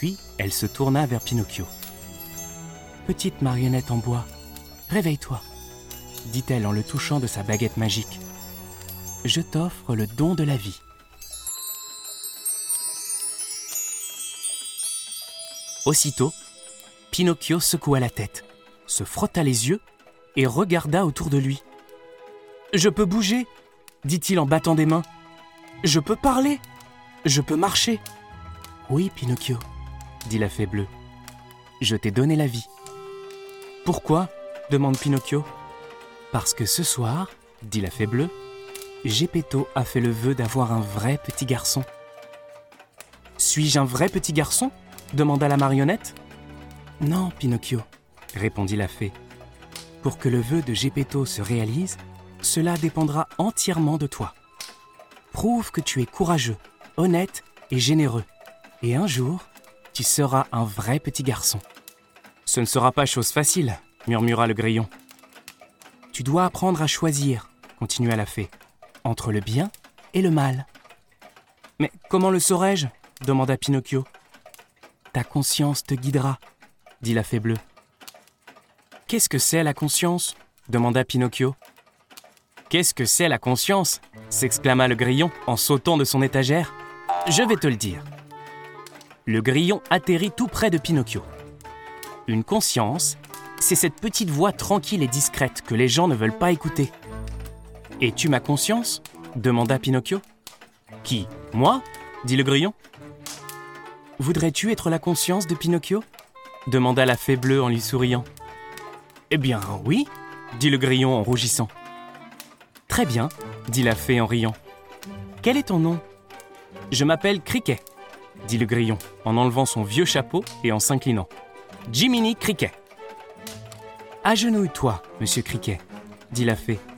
Puis, elle se tourna vers Pinocchio. « Petite marionnette en bois, réveille-toi, dit-elle en le touchant de sa baguette magique. Je t'offre le don de la vie. » Aussitôt, Pinocchio secoua la tête, se frotta les yeux et regarda autour de lui. « Je peux bouger !» dit-il en battant des mains. « Je peux parler ! Je peux marcher !»« Oui, Pinocchio, » dit la fée bleue. « Je t'ai donné la vie. »« Pourquoi ?» demande Pinocchio. « Parce que ce soir, » dit la fée bleue, « Geppetto a fait le vœu d'avoir un vrai petit garçon. »« Suis-je un vrai petit garçon ?» demanda la marionnette. « Non, Pinocchio, » répondit la fée. « Pour que le vœu de Geppetto se réalise, cela dépendra entièrement de toi. Prouve que tu es courageux, honnête et généreux. Et un jour, tu seras un vrai petit garçon. »« Ce ne sera pas chose facile, » murmura le grillon. « Tu dois apprendre à choisir, » continua la fée, « entre le bien et le mal. »« Mais comment le saurais-je » demanda Pinocchio. « Ta conscience te guidera, » dit la fée bleue. « Qu'est-ce que c'est la conscience » demanda Pinocchio. « Qu'est-ce que c'est la conscience » s'exclama le grillon en sautant de son étagère. « Je vais te le dire. » Le grillon atterrit tout près de Pinocchio. Une conscience, c'est cette petite voix tranquille et discrète que les gens ne veulent pas écouter. « Es-tu ma conscience » demanda Pinocchio. « Qui, moi » dit le grillon. « Voudrais-tu être la conscience de Pinocchio » demanda la fée bleue en lui souriant. « Eh bien, oui » dit le grillon en rougissant. « Très bien » dit la fée en riant. « Quel est ton nom ?»« Je m'appelle Criquet » dit le grillon en enlevant son vieux chapeau et en s'inclinant. « Jiminy Criquet !»« Agenouille-toi, monsieur Criquet » dit la fée.